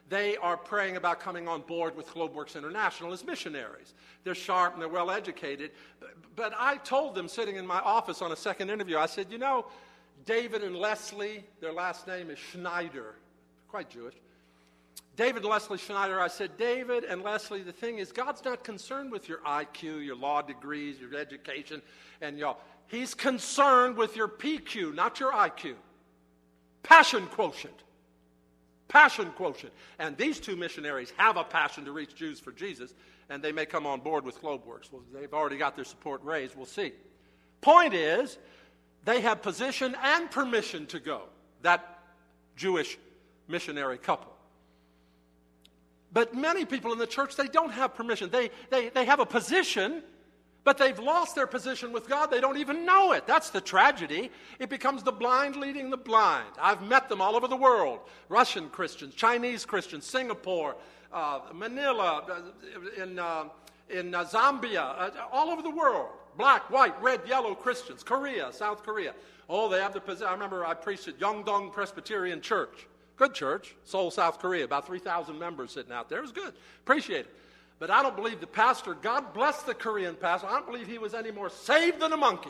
they are praying about coming on board with Globeworks International as missionaries. They're sharp and they're well educated. But I told them sitting in my office on a second interview, I said, you know, David and Leslie, their last name is Schneider, quite Jewish. David and Leslie Schneider, I said, David and Leslie, the thing is, God's not concerned with your I Q, your law degrees, your education, and y'all. He's concerned with your P Q, not your I Q. Passion quotient. Passion quotient. And these two missionaries have a passion to reach Jews for Jesus, and they may come on board with Globeworks. Well, they've already got their support raised. We'll see. Point is, they have position and permission to go, that Jewish missionary couple. But many people in the church, they don't have permission. They, they, they have a position, but they've lost their position with God. They don't even know it. That's the tragedy. It becomes the blind leading the blind. I've met them all over the world. Russian Christians, Chinese Christians, Singapore, uh, Manila, uh, in, uh, in uh, Zambia, uh, all over the world. Black, white, red, yellow Christians. Korea, South Korea. Oh, they have the position. I remember I preached at Yeongdong Presbyterian Church. Good church. Seoul, South Korea. About three thousand members sitting out there. It was good. Appreciate it. But I don't believe the pastor, God bless the Korean pastor, I don't believe he was any more saved than a monkey.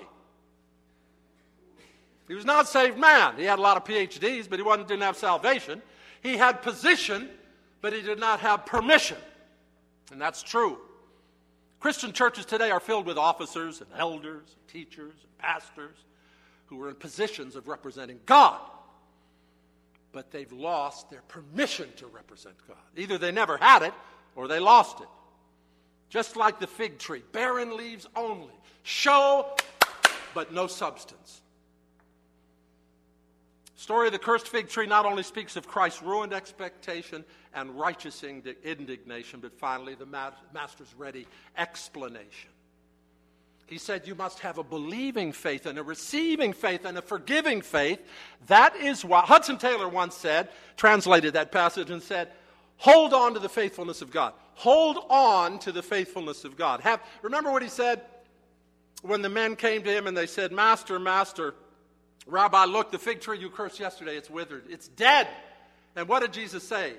He was not a saved man. He had a lot of P H Ds, but he wasn't, didn't have salvation. He had position, but he did not have permission. And that's true. Christian churches today are filled with officers and elders, and teachers and pastors who are in positions of representing God. But they've lost their permission to represent God. Either they never had it or they lost it. Just like the fig tree, barren leaves only, show but no substance. Story of the cursed fig tree not only speaks of Christ's ruined expectation and righteous indignation, but finally the master's ready explanation. He said you must have a believing faith and a receiving faith and a forgiving faith. That is why Hudson Taylor once said, translated that passage and said, hold on to the faithfulness of God. Hold on to the faithfulness of God. Have, remember what he said when the men came to him and they said, Master, Master, Rabbi, look, the fig tree you cursed yesterday, it's withered. It's dead. And what did Jesus say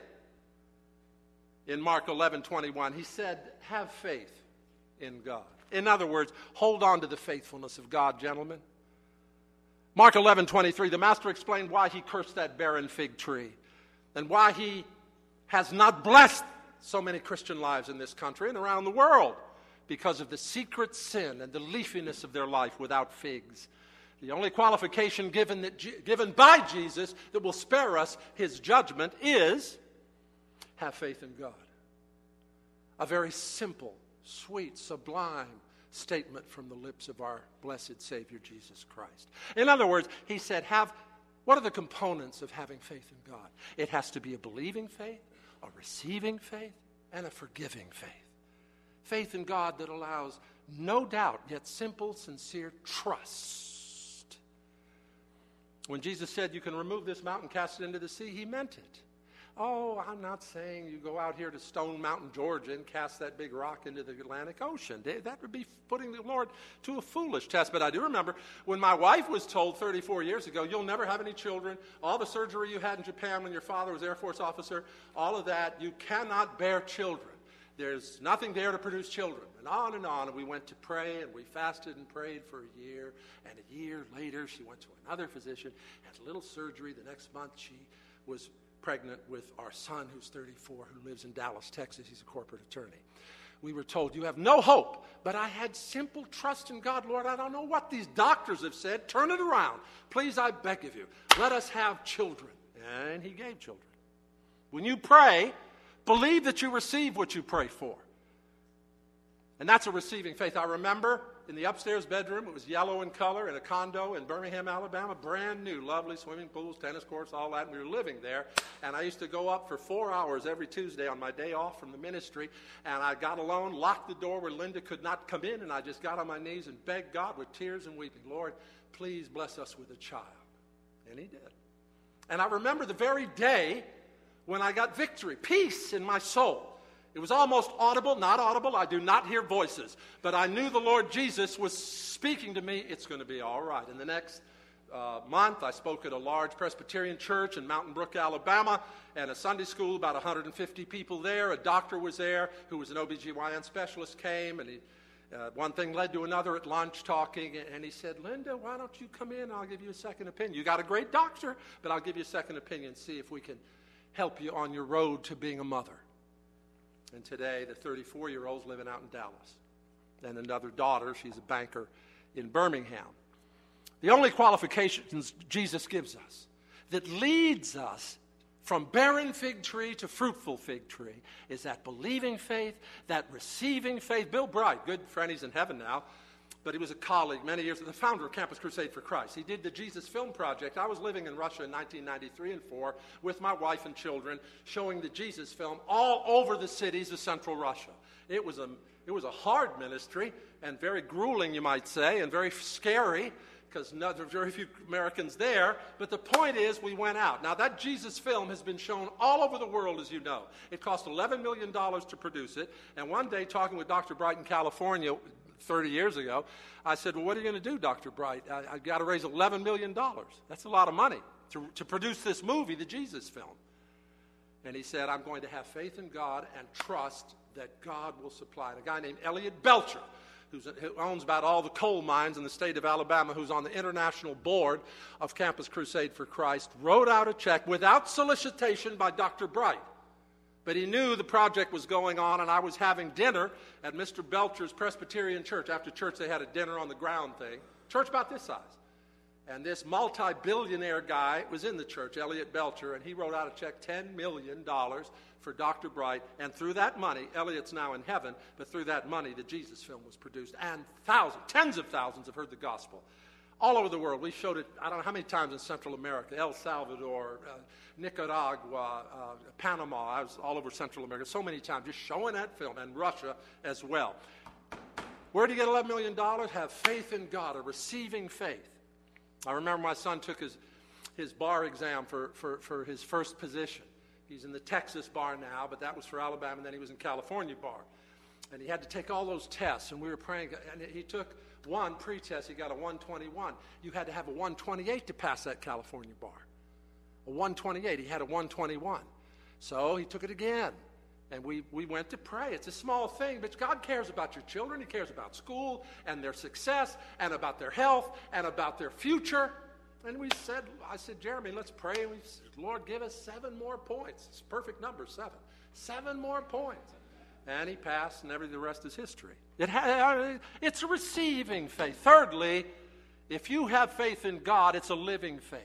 in Mark eleven twenty-one? He said, have faith in God. In other words, hold on to the faithfulness of God, gentlemen. Mark eleven twenty-three, the master explained why he cursed that barren fig tree and why he has not blessed so many Christian lives in this country and around the world because of the secret sin and the leafiness of their life without figs. The only qualification given, that, given by Jesus that will spare us his judgment is have faith in God. A very simple, sweet, sublime statement from the lips of our blessed Savior Jesus Christ. In other words, he said, have, what are the components of having faith in God? It has to be a believing faith, a receiving faith, and a forgiving faith. Faith in God that allows no doubt, yet simple, sincere trust. When Jesus said, you can remove this mountain, cast it into the sea, he meant it. Oh, I'm not saying you go out here to Stone Mountain, Georgia, and cast that big rock into the Atlantic Ocean. That would be putting the Lord to a foolish test. But I do remember when my wife was told thirty-four years ago, you'll never have any children. All the surgery you had in Japan when your father was Air Force officer, all of that, you cannot bear children. There's nothing there to produce children. And on and on. And we went to pray, and we fasted and prayed for a year. And a year later, she went to another physician, had a little surgery. The next month, she was pregnant with our son, who's thirty-four, who lives in Dallas, Texas. He's a corporate attorney. We were told, you have no hope. But I had simple trust in God. Lord, I don't know what these doctors have said. Turn it around. Please, I beg of you. Let us have children. And he gave children. When you pray, believe that you receive what you pray for. And that's a receiving faith. I remember in the upstairs bedroom, it was yellow in color in a condo in Birmingham, Alabama, brand new, lovely swimming pools, tennis courts, all that. And we were living there. And I used to go up for four hours every Tuesday on my day off from the ministry. And I got alone, locked the door where Linda could not come in. And I just got on my knees and begged God with tears and weeping, Lord, please bless us with a child. And he did. And I remember the very day when I got victory, peace in my soul. It was almost audible, not audible. I do not hear voices. But I knew the Lord Jesus was speaking to me. It's going to be all right. And the next uh, month, I spoke at a large Presbyterian church in Mountain Brook, Alabama, and a Sunday school, about one hundred fifty people there. A doctor was there who was an O B G Y N specialist came, and he, uh, one thing led to another at lunch talking, and he said, Linda, why don't you come in? I'll give you a second opinion. You got a great doctor, but I'll give you a second opinion, see if we can help you on your road to being a mother. And today, the thirty-four-year-old's living out in Dallas. And another daughter, she's a banker in Birmingham. The only qualifications Jesus gives us that leads us from barren fig tree to fruitful fig tree is that believing faith, that receiving faith. Bill Bright, good friend, he's in heaven now, but he was a colleague many years, the founder of Campus Crusade for Christ. He did the Jesus Film Project. I was living in Russia in nineteen ninety-three and four with my wife and children, showing the Jesus film all over the cities of central Russia. It was a, it was a hard ministry and very grueling, you might say, and very scary, because no, there were very few Americans there. But the point is, we went out. Now, that Jesus film has been shown all over the world, as you know. It cost eleven million dollars to produce it. And one day, talking with Doctor Bright in California thirty years ago, I said, well, what are you going to do, Doctor Bright? I, I've got to raise eleven million dollars. That's a lot of money to, to produce this movie, the Jesus film. And he said, I'm going to have faith in God and trust that God will supply it. A guy named Elliot Belcher, Who's, who owns about all the coal mines in the state of Alabama, who's on the international board of Campus Crusade for Christ, wrote out a check without solicitation by Doctor Bright. But he knew the project was going on, and I was having dinner at Mister Belcher's Presbyterian church. After church, they had a dinner on the ground thing. Church about this size. And this multi-billionaire guy was in the church, Elliot Belcher, and he wrote out a check, ten million dollars for Doctor Bright. And through that money, Elliot's now in heaven, but through that money, the Jesus film was produced. And thousands, tens of thousands have heard the gospel. All over the world. We showed it, I don't know how many times in Central America, El Salvador, uh, Nicaragua, uh, Panama. I was all over Central America so many times, just showing that film, and Russia as well. Where do you get eleven million dollars? Have faith in God, a receiving faith. I remember my son took his, his bar exam for, for, for his first position. He's in the Texas bar now, but that was for Alabama, and then he was in California bar. And he had to take all those tests, and we were praying, and he took one pre-test, he got a one twenty-one. You had to have a one twenty-eight to pass that California bar. A one twenty-eight, he had a one twenty-one. So he took it again, and we, we went to pray. It's a small thing, but God cares about your children. He cares about school and their success and about their health and about their future. And we said, I said, Jeremy, let's pray. And we said, Lord, give us seven more points. It's a perfect number, seven. Seven more points. And he passed, and every, the rest is history. It ha- it's a receiving faith. Thirdly, if you have faith in God, it's a living faith.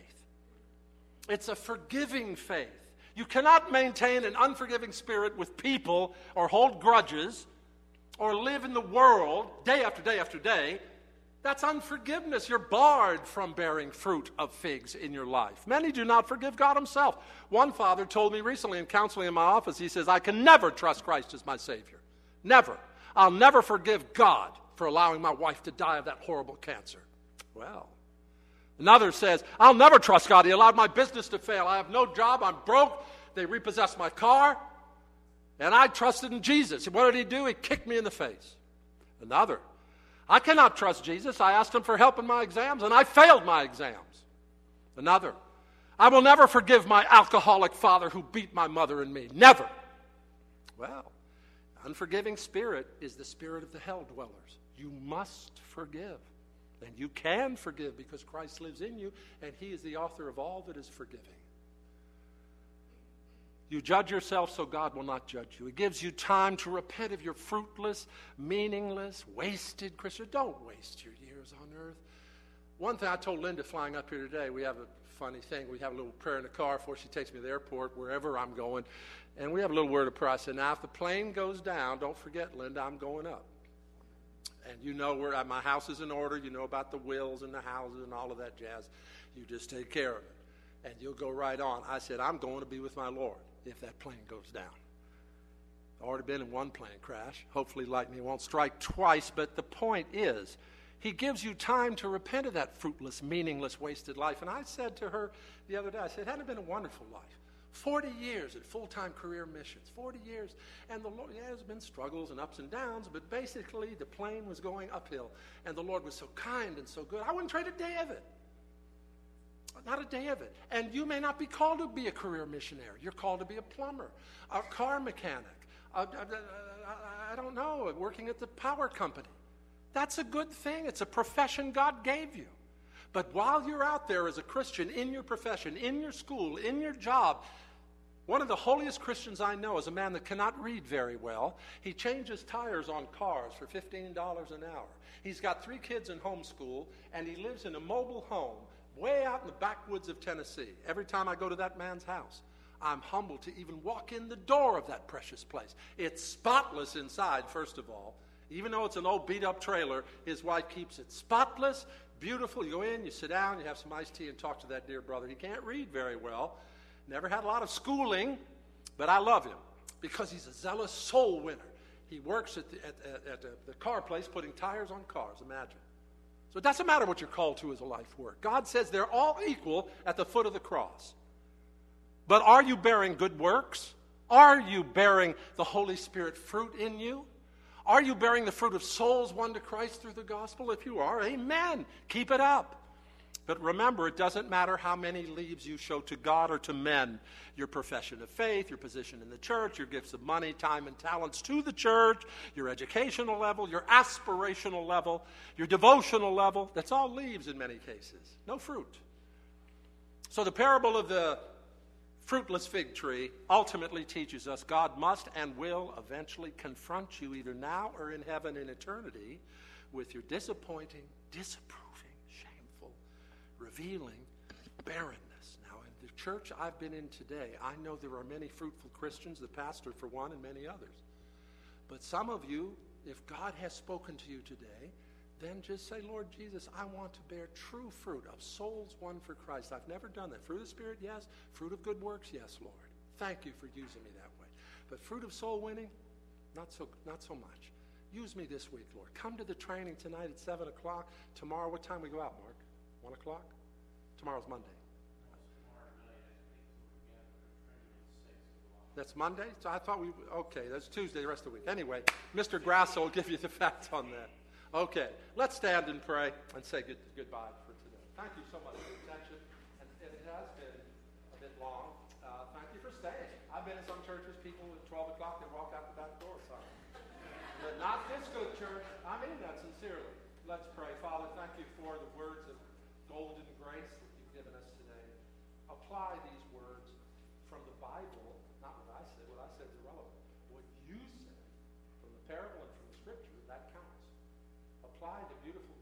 It's a forgiving faith. You cannot maintain an unforgiving spirit with people or hold grudges or live in the world day after day after day. That's unforgiveness. You're barred from bearing fruit of figs in your life. Many do not forgive God himself. One father told me recently in counseling in my office, he says, I can never trust Christ as my Savior. Never. I'll never forgive God for allowing my wife to die of that horrible cancer. Well, another says, I'll never trust God. He allowed my business to fail. I have no job. I'm broke. They repossessed my car. And I trusted in Jesus. What did he do? He kicked me in the face. Another, I cannot trust Jesus. I asked him for help in my exams, and I failed my exams. Another, I will never forgive my alcoholic father who beat my mother and me. Never. Well, unforgiving spirit is the spirit of the hell dwellers. You must forgive. And you can forgive because Christ lives in you, and he is the author of all that is forgiving. You judge yourself so God will not judge you. It gives you time to repent of your fruitless, meaningless, wasted Christian. Don't waste your years on earth. One thing I told Linda flying up here today, we have a funny thing. We have a little prayer in the car before she takes me to the airport, wherever I'm going. And we have a little word of prayer. I said, now, if the plane goes down, don't forget, Linda, I'm going up. And you know where my house is in order. You know about the wills and the houses and all of that jazz. You just take care of it. And you'll go right on. I said, I'm going to be with my Lord if that plane goes down. I've already been in one plane crash. Hopefully lightning won't strike twice. But the point is, he gives you time to repent of that fruitless, meaningless, wasted life. And I said to her the other day, I said, hadn't it been a wonderful life? forty years at full-time career missions, forty years. And the Lord, yeah, there's been struggles and ups and downs, but basically the plane was going uphill. And the Lord was so kind and so good. I wouldn't trade a day of it. Not a day of it. And you may not be called to be a career missionary. You're called to be a plumber, a car mechanic, a, a, a, I don't know, working at the power company. That's a good thing. It's a profession God gave you. But while you're out there as a Christian, in your profession, in your school, in your job, one of the holiest Christians I know is a man that cannot read very well. He changes tires on cars for fifteen dollars an hour. He's got three kids in homeschool, and he lives in a mobile home way out in the backwoods of Tennessee. Every time I go to that man's house, I'm humbled to even walk in the door of that precious place. It's spotless inside, first of all. Even though it's an old beat-up trailer, his wife keeps it spotless, beautiful. You go in, you sit down, you have some iced tea, and talk to that dear brother. He can't read very well. Never had a lot of schooling, but I love him because he's a zealous soul winner. He works at the, at, at, at the, the car place putting tires on cars, imagine. So it doesn't matter what you're called to as a life work. God says they're all equal at the foot of the cross. But are you bearing good works? Are you bearing the Holy Spirit fruit in you? Are you bearing the fruit of souls won to Christ through the gospel? If you are, amen. Keep it up. But remember, it doesn't matter how many leaves you show to God or to men. Your profession of faith, your position in the church, your gifts of money, time, and talents to the church, your educational level, your aspirational level, your devotional level, that's all leaves in many cases. No fruit. So the parable of the fruitless fig tree ultimately teaches us God must and will eventually confront you either now or in heaven in eternity with your disappointing, disapproving, revealing barrenness. Now, in the church I've been in today, I know there are many fruitful Christians, the pastor for one, and many others. But some of you, if God has spoken to you today, then just say, Lord Jesus, I want to bear true fruit of souls won for Christ. I've never done that. Fruit of the Spirit, yes. Fruit of good works, yes, Lord. Thank you for using me that way. But fruit of soul winning, not so, not so much. Use me this week, Lord. Come to the training tonight at seven o'clock. Tomorrow, what time we go out, Mark? one o'clock? Tomorrow's Monday. That's Monday? So I thought we, okay, that's Tuesday the rest of the week. Anyway, Mister Grasso will give you the facts on that. Okay, let's stand and pray and say good, goodbye for today. Thank you so much for your attention. And it has been a bit long. Uh, thank you for staying. I've been in some churches, people at twelve o'clock, they walk out the back door. Sorry. But not this good church. I mean that sincerely. Let's pray. Father, thank you for the words of golden grace that you've given us today. Apply these words from the Bible, not what I said. What I said is irrelevant. What you said from the parable and from the scripture, that counts. Apply the beautiful